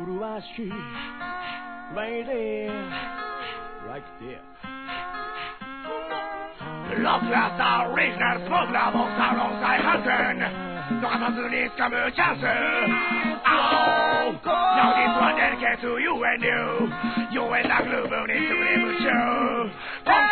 麗しい Lady Right there Look at the original smoke la box alongside Hunting 逃さずに掴むチャンス Oh Now this one dedicated to you and you You and the glue moon into the show